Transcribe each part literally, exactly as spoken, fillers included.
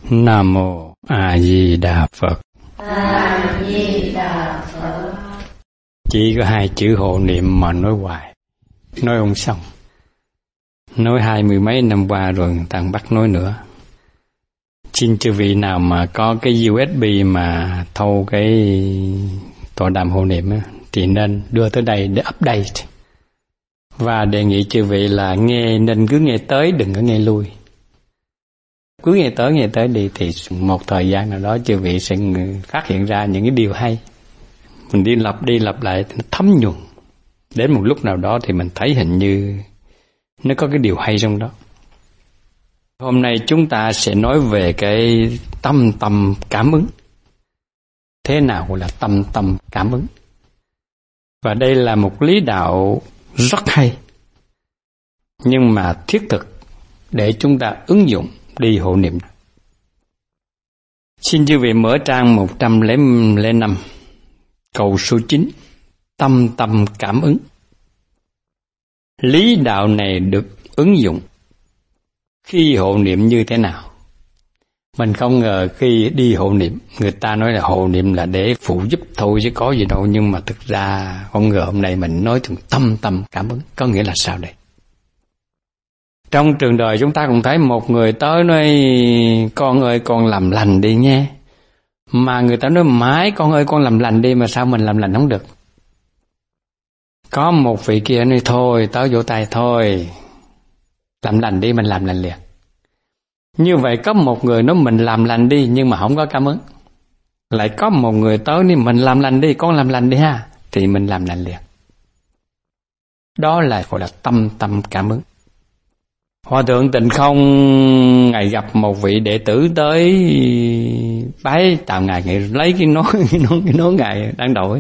Nam mô A Di Đà Phật. A Di Đà Phật. Chỉ có hai chữ hộ niệm mà nói hoài, nói không xong. Nói hai mươi mấy năm qua rồi người ta bắt nói nữa. Xin chư vị nào mà có cái u ét bê mà thâu cái tọa đàm hộ niệm á, thì nên đưa tới đây để update. Và đề nghị chư vị là nghe, nên cứ nghe tới, đừng có nghe lui. Cứ nghe tới nghe tới đi, thì một thời gian nào đó chư vị sẽ phát hiện ra những cái điều hay. Mình đi lặp đi lặp lại thì nó thấm nhuần. Đến một lúc nào đó thì mình thấy hình như nó có cái điều hay trong đó. Hôm nay chúng ta sẽ nói về cái tâm tâm cảm ứng. Thế nào gọi là tâm tâm cảm ứng? Và đây là một lý đạo rất hay, nhưng mà thiết thực để chúng ta ứng dụng đi hộ niệm. Xin chư vị mở trang một trăm lẻ năm, câu số chín, tâm tâm cảm ứng. Lý đạo này được ứng dụng khi hộ niệm như thế nào? Mình không ngờ khi đi hộ niệm, người ta nói là hộ niệm là để phụ giúp thôi chứ có gì đâu, nhưng mà thực ra không ngờ hôm nay mình nóiถึงtâm tâm cảm ứng. Có nghĩa là sao đây? Trong trường đời chúng ta cũng thấy một người tới nói con ơi con làm lành đi nghe. Mà người ta nói mãi con ơi con làm lành đi, mà sao mình làm lành không được? Có một vị kia nói thôi tới vỗ tay thôi, làm lành đi, mình làm lành liền. Như vậy có một người nói mình làm lành đi nhưng mà không có cảm ứng. Lại có một người tới nói mình làm lành đi, con làm lành đi ha, thì mình làm lành liền. Đó là gọi là tâm tâm cảm ứng. Hòa thượng Tịnh Không ngày gặp một vị đệ tử tới bái chào ngài, ngài lấy cái nón cái nón cái nón ngài đang đội,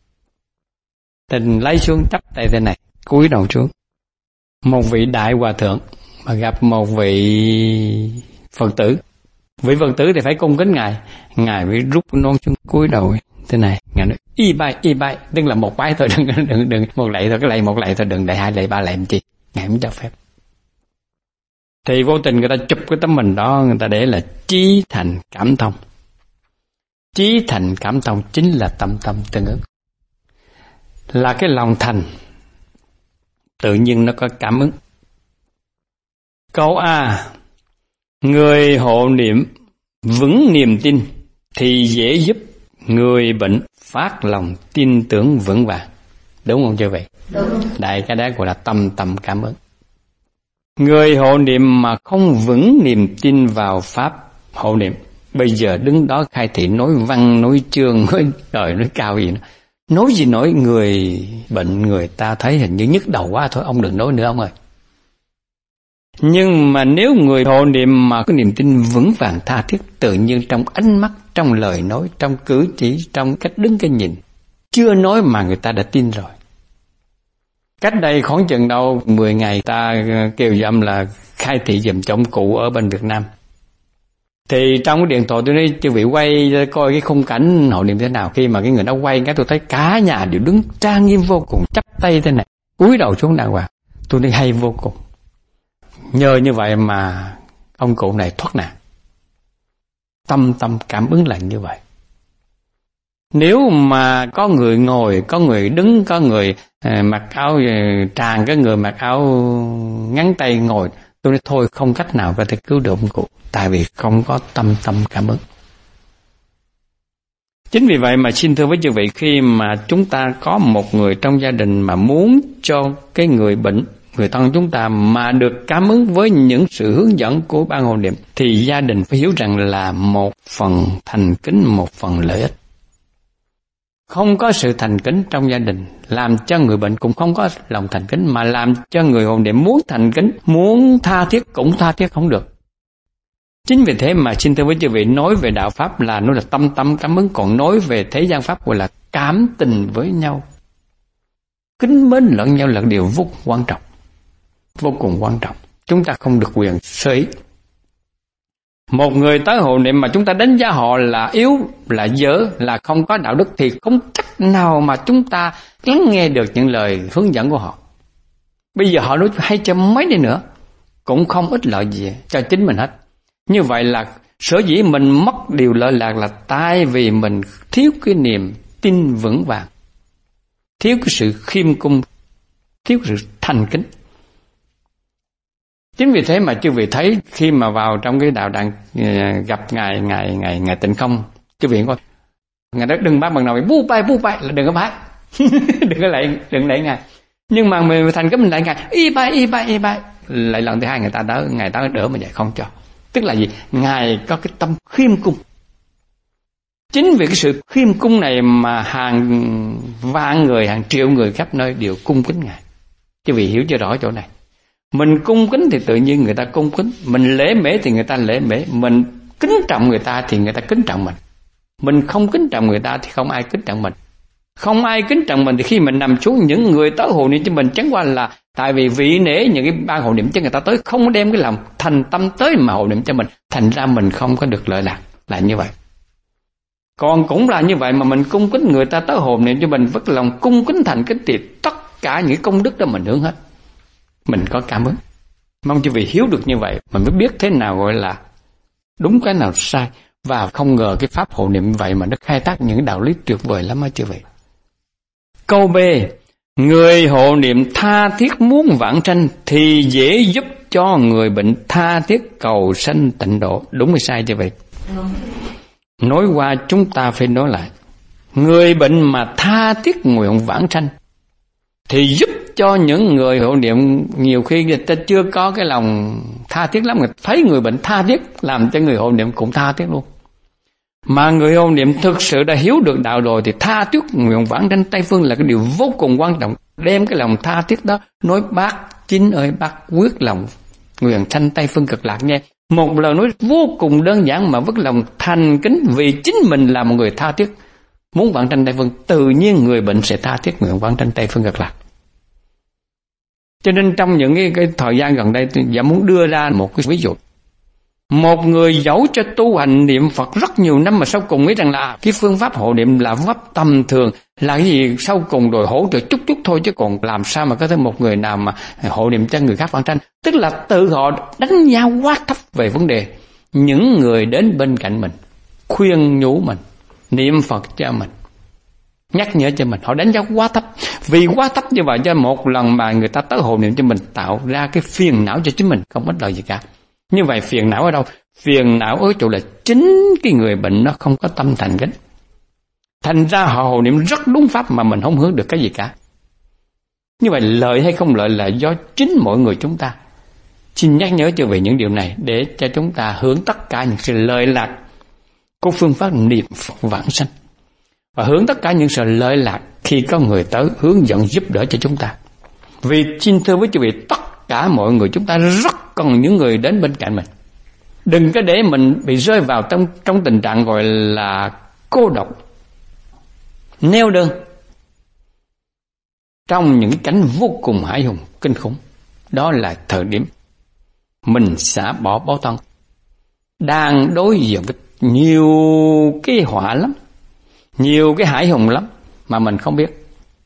Tình lấy xuống chắp tay thế này, cúi đầu xuống. Một vị đại hòa thượng mà gặp một vị Phật tử, vị Phật tử thì phải cung kính ngài, ngài mới rút nón xuống cúi đầu thế này, ngài nói y bái y bái, tức là một bái thôi, đừng đừng đừng một lạy thôi, cái lạy một lạy thôi, đừng đại hai lạy ba lạy làm chi, ngài không cho phép. Thì vô tình người ta chụp cái tấm hình đó, người ta để là chí thành cảm thông. Chí thành cảm thông chính là tâm tâm tương ứng, là cái lòng thành tự nhiên nó có cảm ứng. Câu A, người hộ niệm vững niềm tin thì dễ giúp người bệnh phát lòng tin tưởng vững vàng. Đúng không chưa vậy? Đúng. Đại cái đó gọi là tâm tâm cảm ứng. Người hộ niệm mà không vững niềm tin vào pháp hộ niệm, bây giờ đứng đó khai thị nói văn, nói chương, nói đời, nói cao gì nữa. Nói gì nói, người bệnh người ta thấy hình như nhức đầu quá thôi, ông đừng nói nữa ông ơi. Nhưng mà nếu người hộ niệm mà có niềm tin vững vàng tha thiết, tự nhiên trong ánh mắt, trong lời nói, trong cử chỉ, trong cách đứng cái nhìn, chưa nói mà người ta đã tin rồi. Cách đây khoảng chừng đâu mười ngày ta kêu dâm là khai thị giùm cho ông cụ ở bên Việt Nam. Thì trong cái điện thoại tôi nói chư vị quay coi cái khung cảnh hộ niệm thế nào. Khi mà cái người đó quay cái tôi thấy cả nhà đều đứng trang nghiêm vô cùng, chắp tay thế này, cúi đầu xuống đàng hoàng. Tôi nói hay vô cùng. Nhờ như vậy mà ông cụ này thoát nạn. Tâm tâm cảm ứng là như vậy. Nếu mà có người ngồi, có người đứng, có người à, mặc áo tràng, cái người mặc áo ngắn tay ngồi, tôi nói thôi không cách nào có thể cứu được ông cụ, tại vì không có tâm tâm cảm ứng. Chính vì vậy mà xin thưa với chư vị, khi mà chúng ta có một người trong gia đình mà muốn cho cái người bệnh, người thân chúng ta mà được cảm ứng với những sự hướng dẫn của ban hộ niệm, thì gia đình phải hiểu rằng là một phần thành kính, một phần lợi ích. Không có sự thành kính trong gia đình, làm cho người bệnh cũng không có lòng thành kính, mà làm cho người hộ niệm muốn thành kính, muốn tha thiết cũng tha thiết không được. Chính vì thế mà xin thưa với chư vị, nói về đạo Pháp là nói là tâm tâm cảm ứng, còn nói về thế gian Pháp gọi là cảm tình với nhau. Kính mến lẫn nhau là điều vô cùng quan trọng. Vô cùng quan trọng. Chúng ta không được quyền sơ ý. Một người tới hộ niệm mà chúng ta đánh giá họ là yếu, là dở, là không có đạo đức, thì không cách nào mà chúng ta lắng nghe được những lời hướng dẫn của họ. Bây giờ họ nói hay cho mấy đi nữa cũng không ích lợi gì cho chính mình hết. Như vậy là Sở dĩ mình mất điều lợi lạc là tại vì mình thiếu cái niềm tin vững vàng, thiếu cái sự khiêm cung, thiếu cái sự thành kính. Chính vì thế mà chư vị thấy khi mà vào trong cái đạo đàn gặp ngài ngài ngài ngài Tịnh Không, chư vị coi, ngài nói đừng bác bằng nào, bu bay bu bay là đừng có bái, đừng có lại đừng lại ngài. Nhưng mà mình thành cái mình lại ngài y bay y bay y bay, lại lần thứ hai người ta đỡ ngài ta đỡ mà vậy không cho. Tức là gì? Ngài có cái tâm khiêm cung. Chính vì cái sự khiêm cung này mà hàng vạn người, hàng triệu người khắp nơi đều cung kính ngài. Chứ vì hiểu cho rõ chỗ này. Mình cung kính thì tự nhiên người ta cung kính, mình lễ mễ thì người ta lễ mễ, mình kính trọng người ta thì người ta kính trọng mình. Mình không kính trọng người ta thì không ai kính trọng mình. Không ai kính trọng mình thì khi mình nằm xuống, những người tới hộ niệm cho mình chẳng qua là tại vì vị nể những cái ban hộ niệm cho người ta tới, không đem cái lòng thành tâm tới mà hộ niệm cho mình, thành ra mình không có được lợi lạc, là như vậy. Còn cũng là như vậy mà mình cung kính người ta tới hộ niệm cho mình với lòng cung kính thành kính thì tất cả những công đức đó mình hưởng hết. Mình có cảm ứng. Mong chư vị hiểu được như vậy, mình mới biết thế nào gọi là đúng, cái nào sai. Và không ngờ cái pháp hộ niệm vậy mà nó khai thác những đạo lý tuyệt vời lắm á chư vị. Câu B, người hộ niệm tha thiết muốn vãng sanh thì dễ giúp cho người bệnh tha thiết cầu sanh tịnh độ. Đúng hay sai chư vị? Đúng. Nói qua chúng ta phải nói lại. Người bệnh mà tha thiết nguyện vãng sanh thì giúp cho những người hộ niệm, nhiều khi người ta chưa có cái lòng tha thiết lắm, người thấy người bệnh tha thiết làm cho người hộ niệm cũng tha thiết luôn. Mà người hộ niệm thực sự đã hiểu được đạo rồi thì tha thiết nguyện vãng sanh Tây Phương là cái điều vô cùng quan trọng. Đem cái lòng tha thiết đó nói bác chính ơi, bác quyết lòng nguyện sanh Tây Phương Cực Lạc nha. Một lời nói vô cùng đơn giản mà với lòng thành kính, vì chính mình là một người tha thiết muốn vãng sanh Tây Phương, tự nhiên người bệnh sẽ tha thiết nguyện vãng sanh Tây Phương Cực Lạc. Cho nên trong những cái, cái thời gian gần đây tôi đã muốn đưa ra một cái ví dụ. Một người dẫu cho tu hành niệm Phật rất nhiều năm mà sau cùng nghĩ rằng là cái phương pháp hộ niệm là pháp tầm thường, là cái gì sau cùng rồi hỗ trợ chút chút thôi, chứ còn làm sao mà có thể một người nào mà hộ niệm cho người khác vãng sanh. Tức là tự họ đánh giá quá thấp về vấn đề. Những người đến bên cạnh mình, khuyên nhủ mình, niệm Phật cho mình, nhắc nhở cho mình, họ đánh giá quá thấp. Vì quá thấp như vậy cho một lần mà người ta tới hộ niệm cho mình tạo ra cái phiền não cho chính mình, không ích lợi gì cả. Như vậy phiền não ở đâu? Phiền não ở chỗ là chính cái người bệnh nó không có tâm thành kính. Thành ra họ hộ niệm rất đúng pháp mà mình không hướng được cái gì cả. Như vậy lợi hay không lợi là do chính mỗi người chúng ta. Xin nhắc nhớ cho về những điều này để cho chúng ta hướng tất cả những sự lợi lạc của phương pháp niệm Phật vãng sanh. Và hướng tất cả những sự lợi lạc khi có người tới hướng dẫn giúp đỡ cho chúng ta. Vì xin thưa với quý vị, tất cả mọi người chúng ta rất cần những người đến bên cạnh mình. Đừng có để mình bị rơi vào trong, trong tình trạng gọi là cô độc, neo đơn, trong những cảnh vô cùng hãi hùng, kinh khủng. Đó là thời điểm mình xả bỏ báo thân, đang đối diện với nhiều cái họa lắm, nhiều cái hãi hùng lắm mà mình không biết.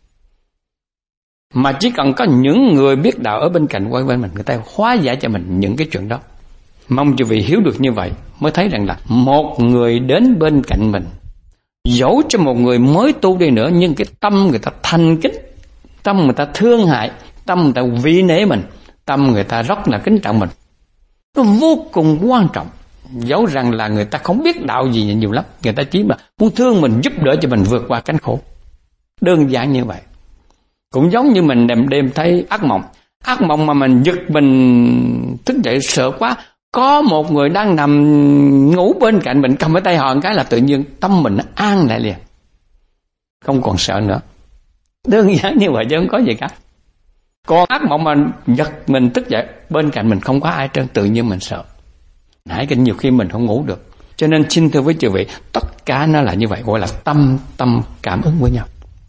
Mà chỉ cần có những người biết đạo ở bên cạnh quay bên mình, người ta hóa giải cho mình những cái chuyện đó. Mong quý vị hiểu được như vậy mới thấy rằng là một người đến bên cạnh mình, dẫu cho một người mới tu đi nữa, nhưng cái tâm người ta thanh kính, tâm người ta thương hại, tâm người ta vi nể mình, tâm người ta rất là kính trọng mình, nó vô cùng quan trọng. Dẫu rằng là người ta không biết đạo gì nhiều lắm, người ta chỉ mà muốn thương mình, giúp đỡ cho mình vượt qua cánh khổ. Đơn giản như vậy. Cũng giống như mình đêm đêm thấy ác mộng. Ác mộng mà mình giật mình thức dậy sợ quá, có một người đang nằm ngủ bên cạnh mình, cầm cái tay họ một cái là tự nhiên tâm mình nó an lại liền, không còn sợ nữa. Đơn giản như vậy chứ không có gì cả. Còn ác mộng mà giật mình thức dậy bên cạnh mình không có ai trơn, tự nhiên mình sợ. Nãy cái nhiều khi mình không ngủ được. Cho nên xin thưa với quý vị, tất cả nó là như vậy, gọi là tâm tâm cảm ứng với nhau.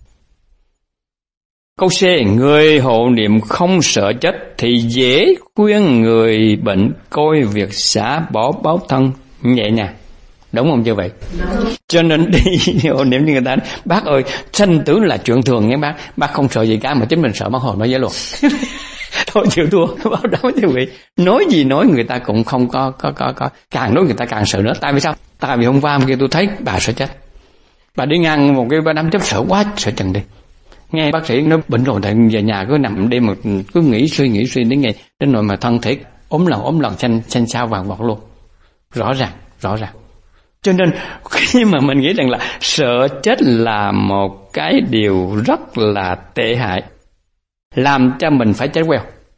Câu C, người hộ niệm không sợ chết thì dễ khuyên người bệnh coi việc xả bỏ báo thân nhẹ nhàng. Đúng không như vậy? Đúng. Cho nên đi hộ niệm như người ta, bác ơi, sanh tử là chuyện thường nghe bác, bác không sợ gì cả, mà chính mình sợ mất hồn nó dễ luôn. thôi chịu thua. Báo đó quý vị, nói gì nói người ta cũng không có có có có càng nói người ta càng sợ nữa. Tại vì sao? Tại vì hôm qua hôm kia tôi thấy bà sợ chết, bà đi ngang một cái đám chấp sợ quá, sợ chừng đi. Nghe bác sĩ nói bệnh rồi, tại về nhà cứ nằm đêm mà cứ nghĩ suy nghĩ suy đến ngày đến nỗi mà thân thể ốm lần ốm lần xanh xanh xao vàng vọt luôn. Rõ ràng, rõ ràng. Cho nên khi mà mình nghĩ rằng là sợ chết là một cái điều rất là tệ hại, làm cho mình phải chết queo.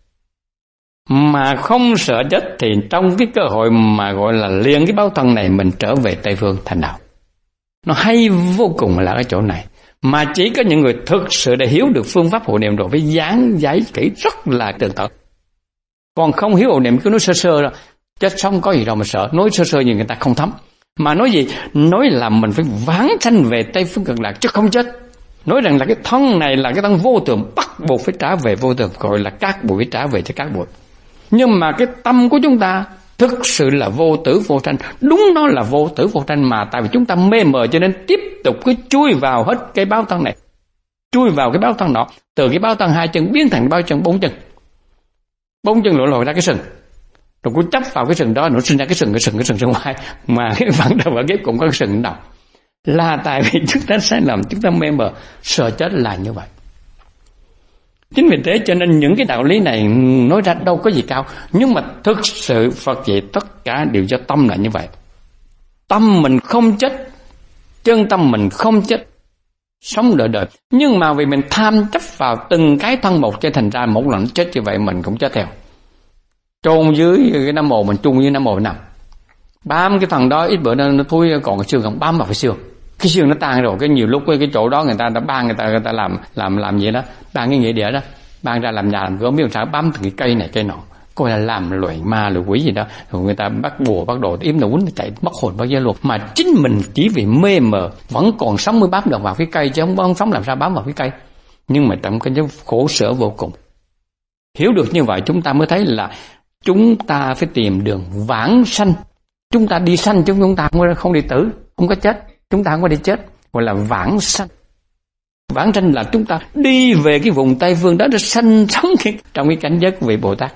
Mà không sợ chết thì trong cái cơ hội mà gọi là liền cái báo thân này, mình trở về Tây Phương thành đạo. Nó hay vô cùng là cái chỗ này. Mà chỉ có những người thực sự để hiểu được phương pháp hộ niệm rồi phải giảng giải kỹ rất là tường tận. Còn không hiểu hộ niệm cứ nói sơ sơ rồi, chết sống có gì đâu mà sợ. Nói sơ sơ như người ta không thấm. Mà nói gì? Nói là mình phải vãng sanh về Tây Phương Cực Lạc chứ không chết. Nói rằng là cái thân này là cái thân vô thường, bắt buộc phải trả về vô thường, gọi là các bụi, phải trả về cho các bụi. Nhưng mà cái tâm của chúng ta thực sự là vô tử vô sanh. Đúng nó là vô tử vô sanh, mà tại vì chúng ta mê mờ cho nên tiếp tục cứ chui vào hết cái báo thân này, chui vào cái báo thân nọ. Từ cái báo thân hai chân biến thành báo chân bốn chân, bốn chân lộ lồi ra cái sừng, rồi cứ chấp vào cái sừng đó, nó sinh ra cái sừng cái sừng cái sừng ra ngoài, mà cái phần đầu và ghép cũng có cái sừng đầu. Là tại vì chúng ta sai lầm, chúng ta mê mờ, sợ chết là như vậy. Chính vì thế cho nên những cái đạo lý này nói ra đâu có gì cao, nhưng mà thực sự Phật dạy tất cả đều do tâm là như vậy. Tâm mình không chết, chân tâm mình không chết, sống đời đời. Nhưng mà vì mình tham chấp vào từng cái thân một, cho thành ra một lần chết như vậy mình cũng chết theo. Chôn dưới cái Nam Mô, mình chung với Nam Mô nằm, bám cái phần đó ít bữa nó, nó thui còn cái xương không, bám vào cái xương. Cái xương nó tan rồi, cái nhiều lúc cái, cái chỗ đó người ta đã ban người ta người ta làm làm làm gì đó, ban cái nghĩa địa đó, ban ra làm nhà làm cửa, biết sao bám từng cái cây này cây nọ, coi là làm loại ma loại quỷ gì đó, rồi người ta bắt bùa bắt đồ yếm đầu quýnh chạy mất hồn bao giờ luôn. Mà chính mình chỉ vì mê mờ vẫn còn sống mới bám được vào cái cây, chứ không không sống làm sao bám vào cái cây. Nhưng mà trong cái khổ sở vô cùng. Hiểu được như vậy chúng ta mới thấy là chúng ta phải tìm đường vãng sanh. Chúng ta đi sanh chứ chúng ta không, không đi tử, không có chết. Chúng ta không có đi chết, gọi là vãng sanh. Vãng sanh là chúng ta đi về cái vùng Tây Phương đó để sanh sống trong cái cảnh giới của vị Bồ Tát.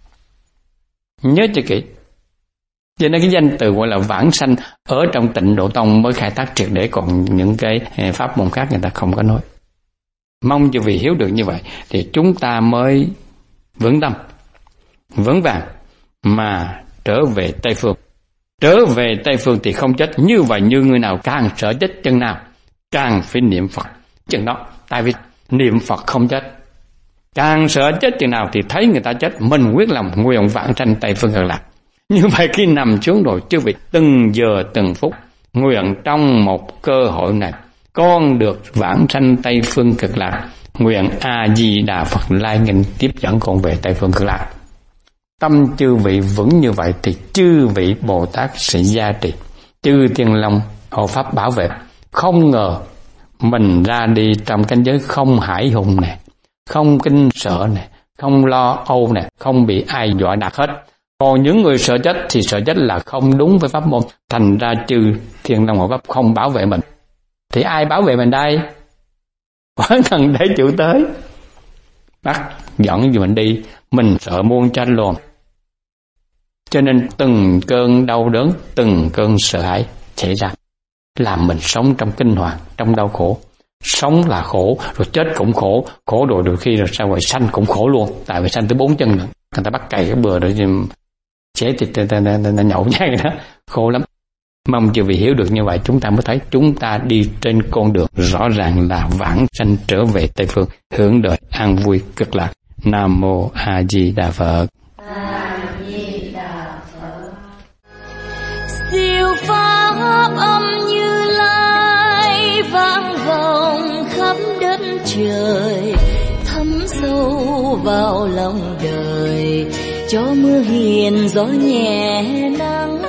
Nhớ cho kỹ. Cho nên cái danh từ gọi là vãng sanh ở trong Tịnh Độ Tông mới khai thác triệt để, còn những cái pháp môn khác người ta không có nói. Mong cho vì hiểu được như vậy thì chúng ta mới vững tâm, vững vàng mà trở về Tây Phương. Trở về Tây Phương thì không chết. Như vậy như người nào càng sợ chết chừng nào càng phải niệm Phật chừng đó. Tại vì niệm Phật không chết. Càng sợ chết chừng nào thì thấy người ta chết, mình quyết lòng nguyện vãng sanh Tây Phương Cực Lạc. Như vậy khi nằm xuống rồi chư vị từng giờ từng phút nguyện trong một cơ hội này con được vãng sanh Tây Phương Cực Lạc. Nguyện A Di Đà Phật lai nghinh tiếp dẫn con về Tây Phương Cực Lạc. Tâm chư vị vững như vậy thì chư vị Bồ Tát sẽ gia trì, chư Thiên Long hộ pháp bảo vệ. Không ngờ mình ra đi trong cảnh giới không hải hùng nè, không kinh sợ nè, không lo âu nè, không bị ai dọa nạt hết. Còn những người sợ chết thì sợ chết là không đúng với pháp môn, thành ra chư Thiên Long hộ pháp không bảo vệ mình. Thì ai bảo vệ mình đây? Quán Thần Đế Chủ tới bắt dẫn mình đi, mình sợ muôn chết luôn. Cho nên từng cơn đau đớn, từng cơn sợ hãi xảy ra, làm mình sống trong kinh hoàng, trong đau khổ. Sống là khổ, rồi chết cũng khổ, khổ rồi đôi khi rồi sao rồi sanh cũng khổ luôn, tại vì sanh tới bốn chân nữa. Người ta bắt cày cái bừa rồi chế thịt ta, ta, ta, ta, ta nhậu nhai đó, khổ lắm. Mong chư vị hiểu được như vậy chúng ta mới thấy chúng ta đi trên con đường rõ ràng là vãng sanh trở về Tây Phương, hưởng đời an vui cực lạc. Nam Mô A Di Đà Phật. Siêu pháp âm Như Lai vang vọng khắp đất trời, thấm sâu vào lòng đời, cho mưa hiền gió nhẹ nắng